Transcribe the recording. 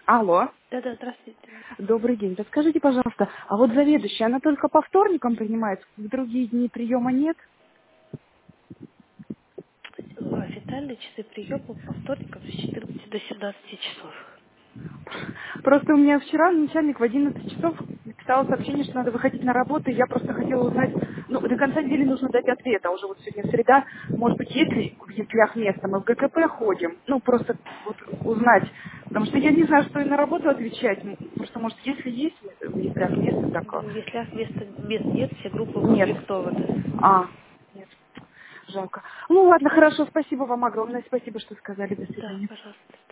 Алло. Да, здравствуйте. Добрый день. Подскажите, пожалуйста, а вот заведующая, она только по вторникам принимает, в другие дни приема нет? Официальные часы приема по вторникам с 14 до 17 часов. Просто у меня вчера начальник в 11 часов написал сообщение, что надо выходить на работу, и я просто хотела узнать, ну, до конца недели нужно дать ответ, а уже вот сегодня среда, может быть, есть ли в яслях место, мы в ГКП ходим, ну, просто вот узнать, потому что я не знаю, что и на работу отвечать, просто, может, если есть в яслях место такое? В яслях мест нет, все группы Нет. укомплектованы. Нет. Жалко. Ну ладно, хорошо, спасибо вам огромное, спасибо, что сказали, до Да, свидания. пожалуйста.